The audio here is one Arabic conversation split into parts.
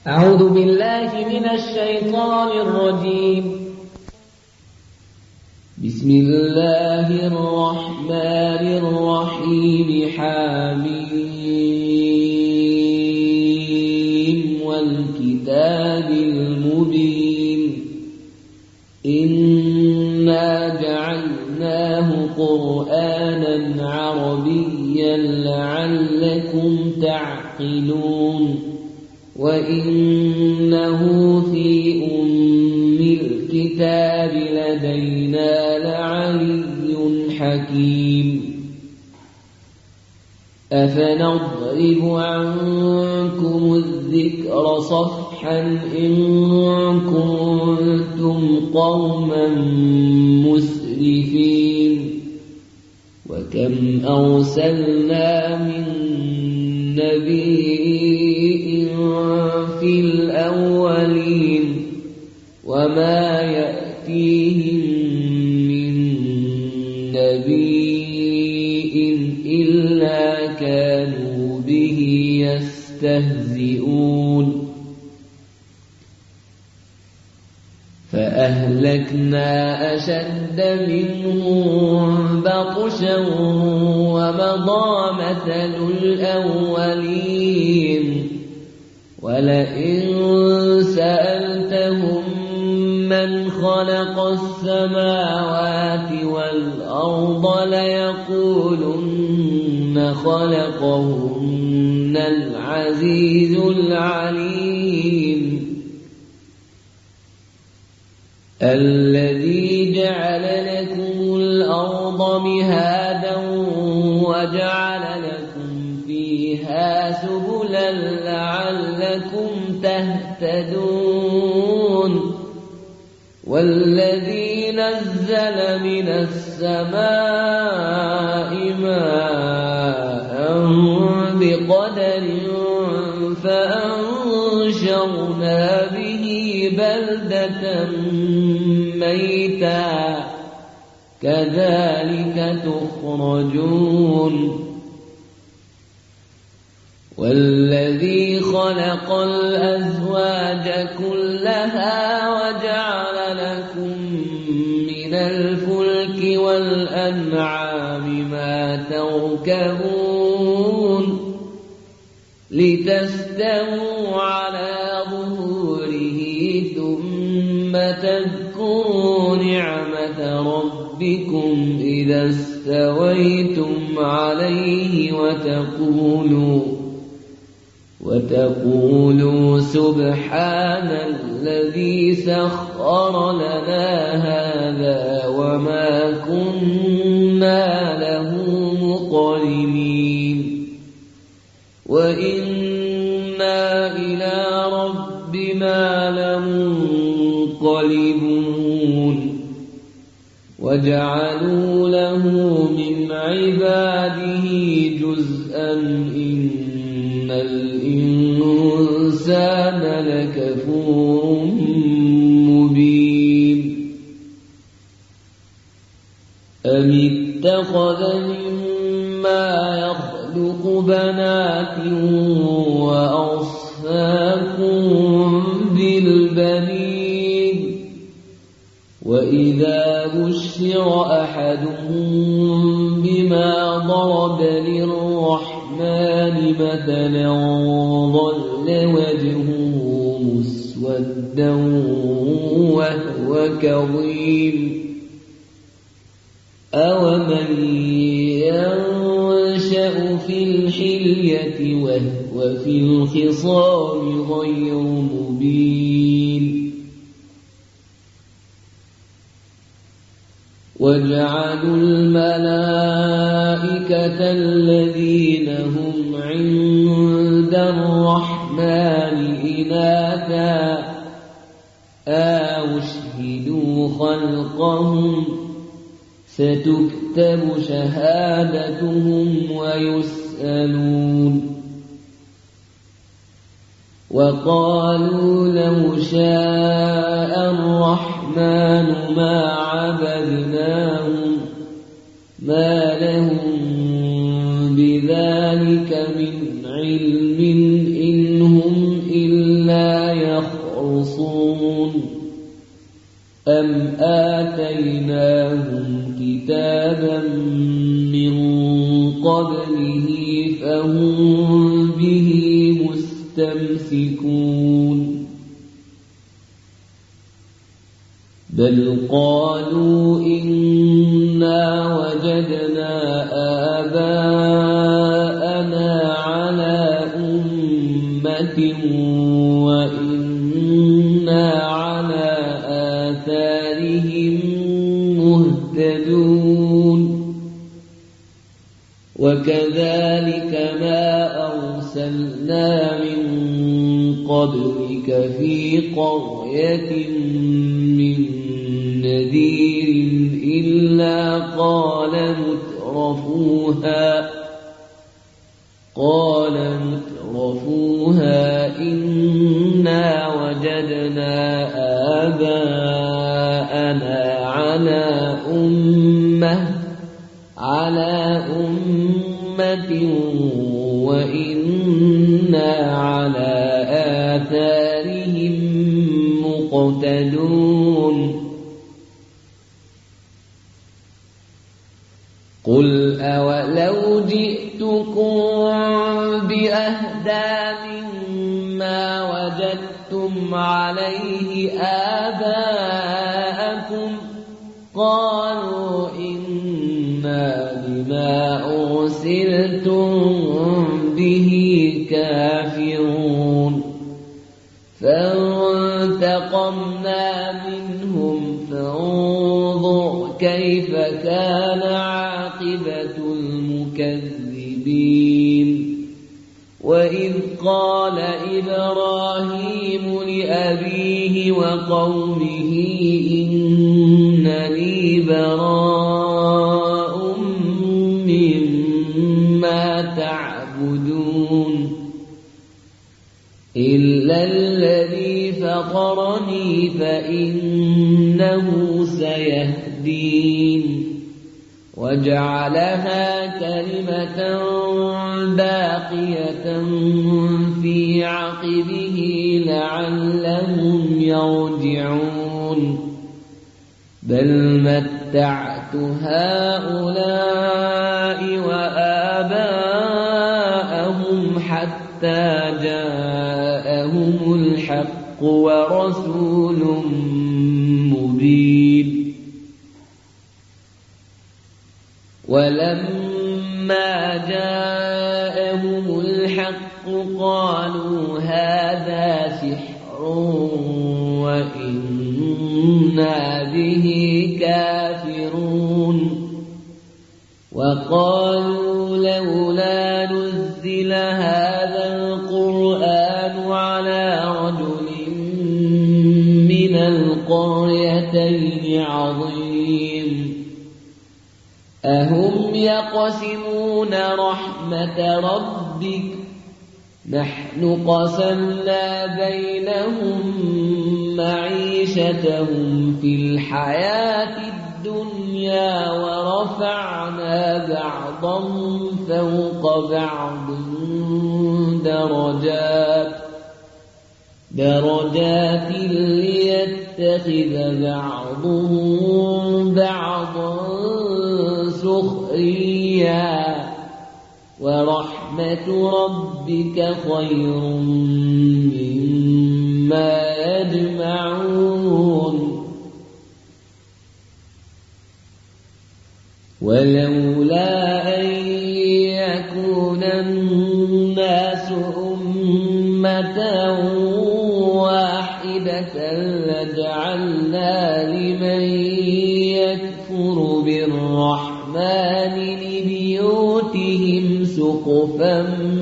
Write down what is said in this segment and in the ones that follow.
أعوذ بالله من الشيطان الرجيم. بسم الله الرحمن الرحيم. حميم والكتاب المبين. إنا جعلناه قرآنا عربيا لعلكم تعقلون. وإنه في أم الكتاب لدينا لعلي حكيم. أفنضرب عنكم الذكر صفحا إن كنتم قوما مسرفين. وكم أرسلنا من نبي في الأولين وما يأتيهم من نبي إلا كانوا به يستهزئون. فأهلكنا أشد منهم بطشا ومضى مثل الأولين. ولئن سألتهم من خلق السماوات والأرض ليقولن خلقهن العزيز العليم. الذي جعل لكم الأرض مهادا وجعل لكم فيها سبلا لعلكم تهتدون. والذي نزل من السماء ماء بقدر فأنشرنا به بلدة ميتا كذلك تخرجون. والذي خلق الأزواج كلها وجعل لكم من الفلك والأنعام ما تركبون لتستووا على ظهوره ثم تذكروا نعمة ربكم إذا استويتم عليه وتقولوا سبحان الذي سخر لنا هذا وما كنا له مقرنين. وإنا إلى ربنا لمنقلبون. وجعلوا له من عباده جزءا إن الإنسان لكفور مبين. أم اتخذ مما يخلق بنات وأصفاكم بالبنين. وإذا بشر أحدهم بما ضرب للرحمن مثلا ظل وجهه مسودا وهو كظيم. أومن ينشأ في الحلية وهو في الخصام غير مبين. وجعلوا الملائكة الذين هم عند الرحمن إناثا أشهدوا خلقهم ستكتب شهادتهم ويسألون. وقالوا لو شاء الرحمن ما عبدناهم ما لهم بذلك من علم إن هم إلا لا يخرصون أم آتيناهم كتابا من قبله فهم به مستمسكون بل قالوا إنا وجدنا آباءنا على أمة وإنا على آثارهم مهتدون وكذلك ما أرسلنا من قبلك في قرية من نذير إلا قال مترفوها إنا وجدنا آباءنا على أمة وإنا على آثارهم مقتدون قل أولو جئتكم بأهدى مما وجدتم عليه آباءكم قالوا إنا بما أرسلتم به كافرون فانتقمنا منهم فانظر كيف كان عاقبة المكذبين وإذ قال إبراهيم لأبيه وقومه إنني براء مما تعبدون إلا الذي فطرني فإنه سيهدين وجعلها كلمة باقية في عقبه لعلهم يرجعون بل متعت هؤلاء وآباءهم حتى جاءهم الحق ورسول مبين ولما جاءهم الحق قالوا هذا سحر وإنا به كافرون وقالوا لولا نزل هذا القرآن على رجل من القريتين عظيم أهم يقسمون رحمة ربك نحن قسمنا بينهم معيشتهم في الحياة الدنيا ورفعنا بعضهم فوق بعض درجات ليتخذ بعضهم بعضا سخريا ورحمة ربك خير مما يجمعون ولولا أن يكون الناس أمة واحدة لجعلنا لمن يكفر بالرحمن لبيوتهم سقفا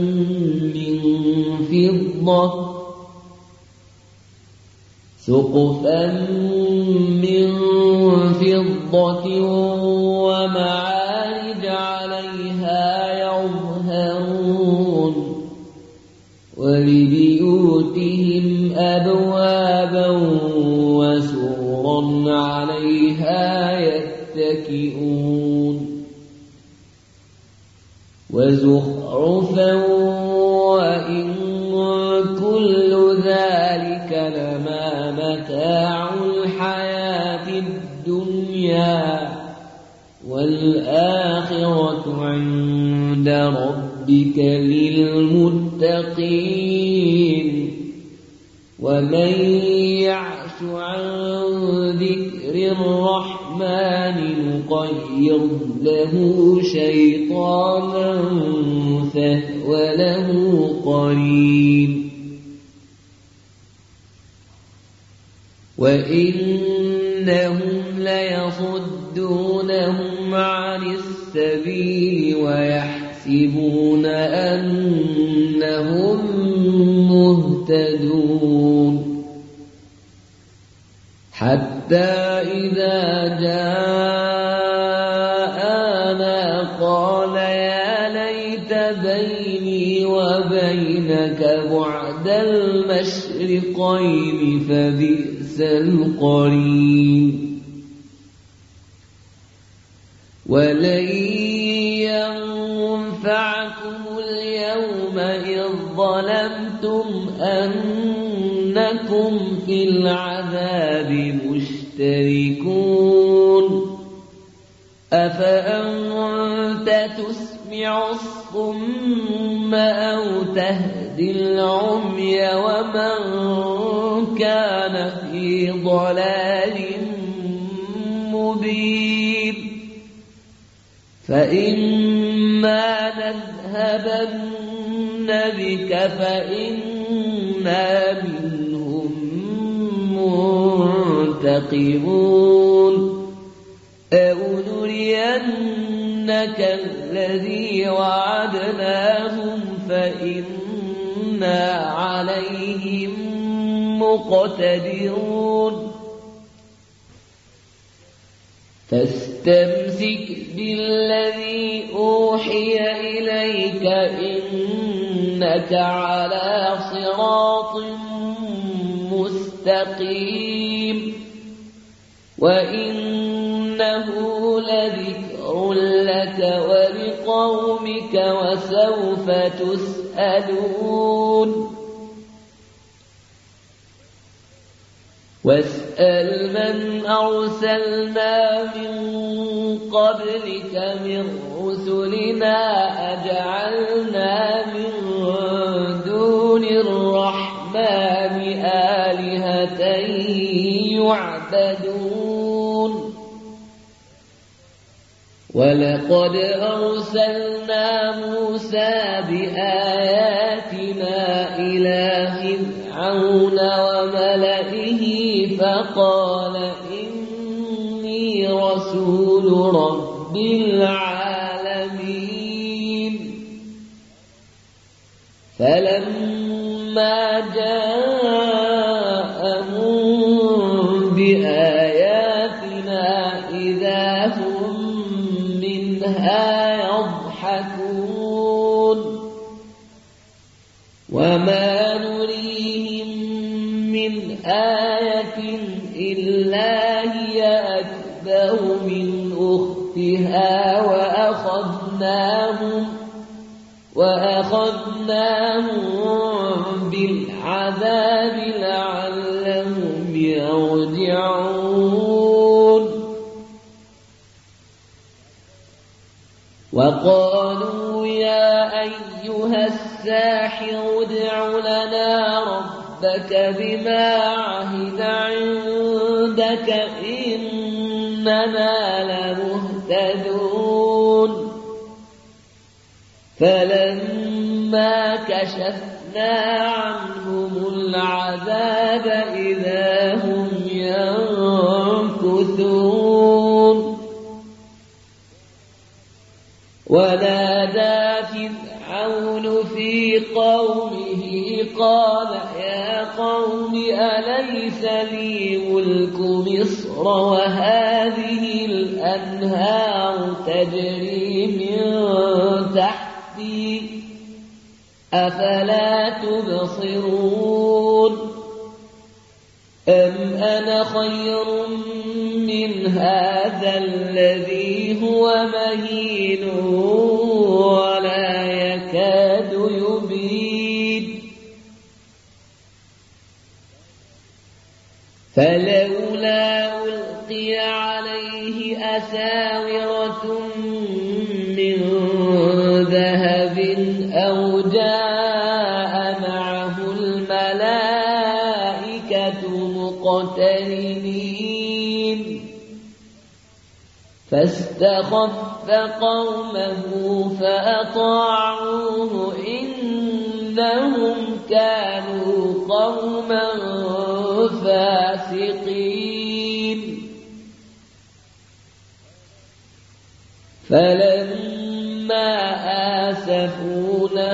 من فضة ومعارج عليها يظهرون ولبيوتهم أبوابا وسررا عليها يتكئون وزخرفا وإن كل ذلك ذلك لما متاع الحياة الدنيا والآخرة عند ربك للمتقين ومن يعش عن ذكر الرحمن نقيض له شيطانا فهو له قرين وإنهم ليصدونهم عن السبيل ويحسبون أنهم مهتدون حتى إذا جاءنا قال يا ليت بيني وبينك بعد المشرقين فبئس القرين ولن ينفعكم اليوم إذ ظلمتم أنكم في العذاب مشتركون أفأنت تسمع الصم أو تهدي العمي ومن كان في ضلال مبين فإما نذهبن بك فإنا منهم منتقمون أو نرينك الذي وعدناهم فإنا عليهم مقتدرون فاستمسك بالذي أوحي إليك إنك على صراط مستقيم وإنه لذكر لك ولقومك وسوف تسألون واسأل من أرسلنا من قبلك من رسلنا أجعلنا من دون الرحمن آلهة يعبدون ولقد أرسلنا موسى بآياتنا إلى فرعون وملئه فقال إني رسول رب العالمين فلما جاءهم بآياتنا إذا هم منها يضحكون وما نريهم من آية إلا هي أكبر من أختها وأخذناهم بالعذاب لعلهم يرجعون وقالوا يا أيها الساحر ادع لنا ربك بما عهد عندك إننا لمهتدون فلما كشفنا عنهم العذاب إذا هم ينكثون ونادى فرعون في قومه قال يا قوم أليس لي ملك مصر وهذه الأنهار تجري من تحتي أفلا تبصرون أم أنا خير من هذا الذي هو مهين ولا يكاد يبين فلولا ألقي عليه أساورة من ذهب أو جاء معه الملائكة مقترنين فاستخف قومه فأطاعوه إنهم كانوا قوما فاسقين فلما آسفونا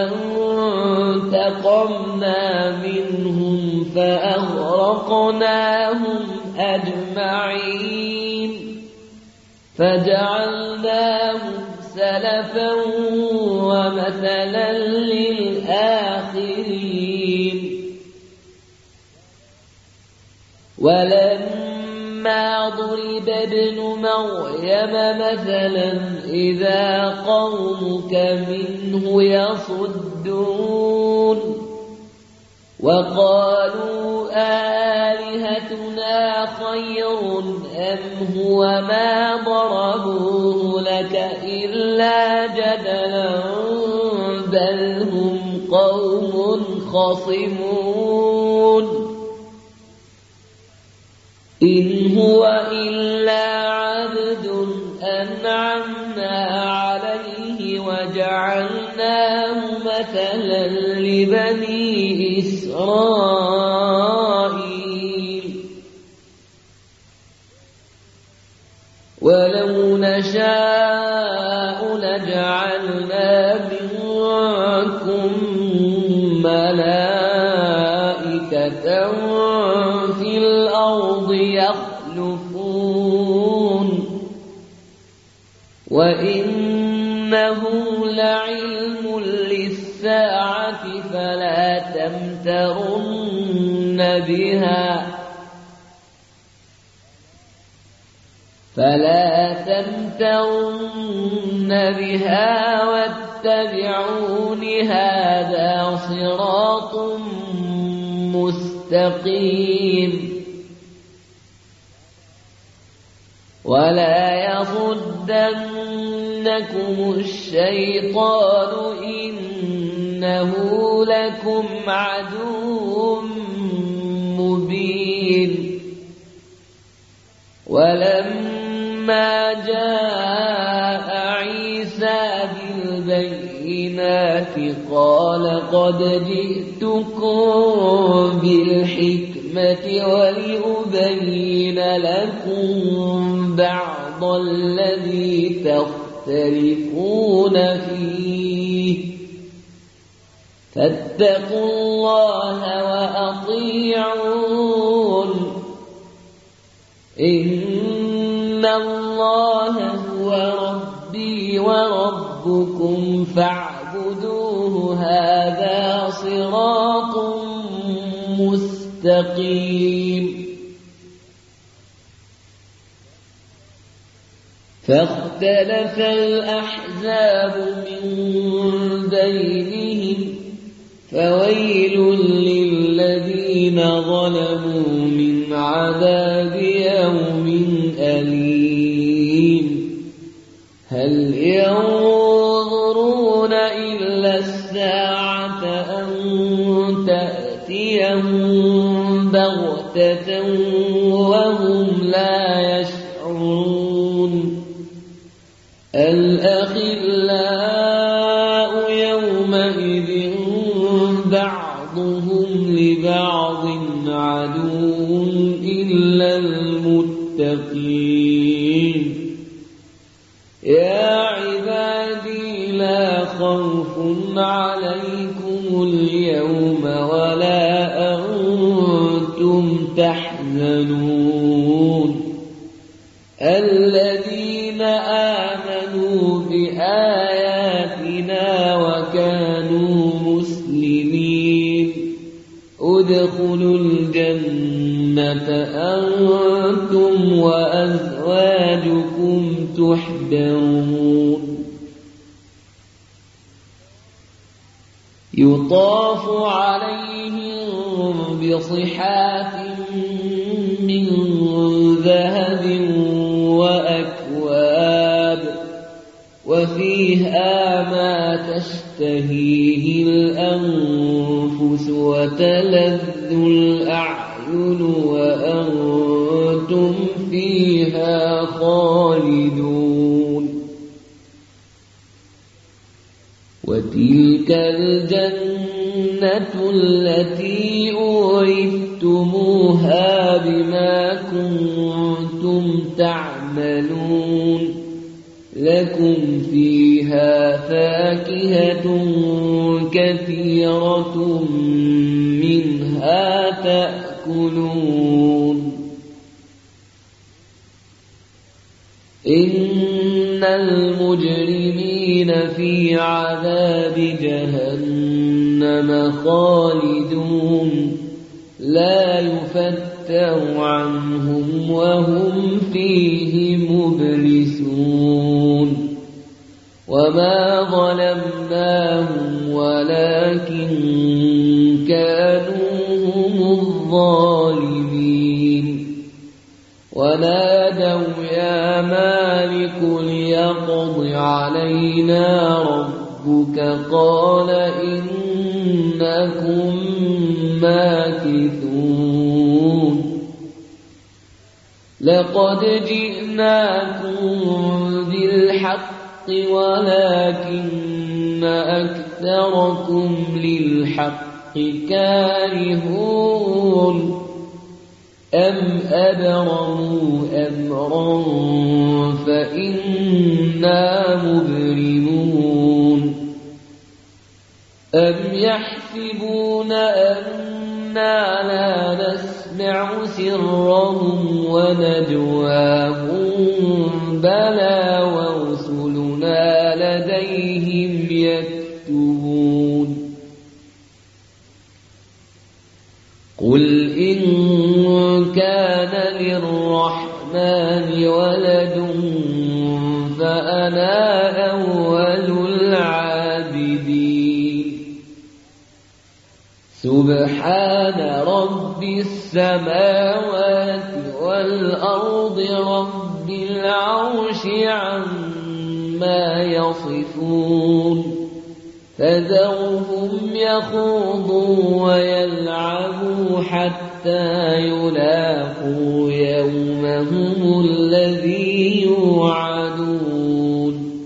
انتقمنا منهم فأغرقناهم أجمعين فجعلناهم سلفا ومثلا للآخرين ولما ضرب ابن مريم مثلا إذا قومك منه يصدون وقالوا آلهتنا خير أم هو ما ضربوه لك إلا جدلا بل هم قوم خصمون إن هو إلا عبد أنعمنا عليه وجعلناه مثلا لبني إسرائيل ولو نشاء لجعلنا منكم ملائكة في الأرض يخلفون وإنه لعلم للساعة فلا تمترن بها واتبعون هذا صراط مستقيم ولا يصدنكم الشيطان إنه لكم عدو مبين ولما جاء عيسى بالبينات قال قد جئتكم بالحكمة ولأبين لكم بعض الذي تختلفون فيه فاتقوا الله وأطيعون إن الله هو ربي وربكم فاعبدوه هذا صراط مستقيم فاختلف الأحزاب من بينهم فويل للذين ظلموا من عذاب يوم أليم هل ينظرون إلا الساعة أن تأتيهم بغتة وهم لا يشعرون الأخلاء يومئذ بعضهم لبعض عدو إلا المتقين يا عبادي لا خوف عليكم اليوم ولا أنتم تحزنون الذين آمنوا بآياتنا وكانوا مسلمين ادخلوا الجنة أنتم وأزواجكم تحبرون يطاف عليهم بصحاف من ذهب وأكواب وفيها ما تشتهيه الأنفس وتلذ الأعين وأنتم فيها خالدون وتلك الجنة التي أورثتموها بما كنتم تعملون لكم فيها فاكهة كثيرة منها تأكلون إن المجرمين في عذاب جهنم خالدون لا يفتر عنهم وهم فيه مبلسون وما ظلمناهم ولكن كانوا هم الظالمين ونادوا يا مالك ليقض علينا ربك قال إنكم ماكثون لقد جئناكم بالحق ولكن أكثركم للحق كارهون أم أبرموا أمرا فإنا مبرمون أم يحسبون أنا لا نسمع سرهم ونجواهم بلى ورسلنا لديهم يكتبون قل إن كان للرحمن ولد فأنا أول العابدين سبحان رب السماوات والأرض رب العرش عما يصفون فذرهم يخوضوا ويلعبوا حتى يلاقوا يومهم الذي يوعدون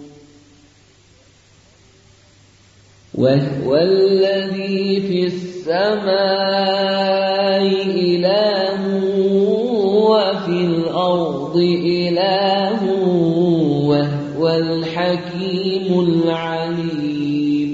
وهو الذي في السماء إله وفي الأرض إله وهو الحكيم العليم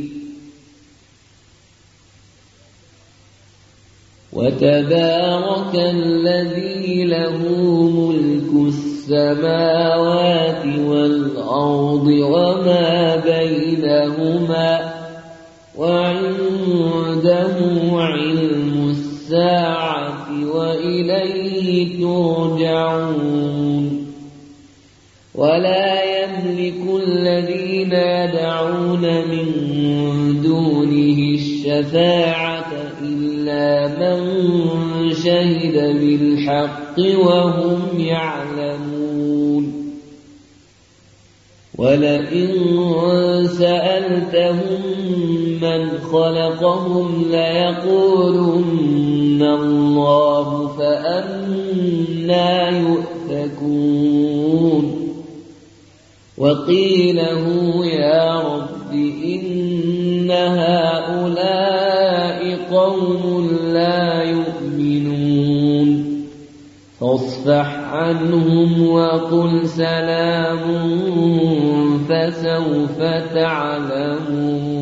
وتبارك الذي له ملك السماوات والأرض وما بينهما وعنده علم الساعة وإليه ترجعون ولا يملك الذين يدعون من دونه الشفاعة إلا من شهد بالحق وهم يعلمون ولئن سألتهم من خلقهم ليقولن الله فأنى يؤفكون وقيله يا رب إن هؤلاء قوم لا يؤمنون فاصفح عنهم وقل سلام فسوف تعلمون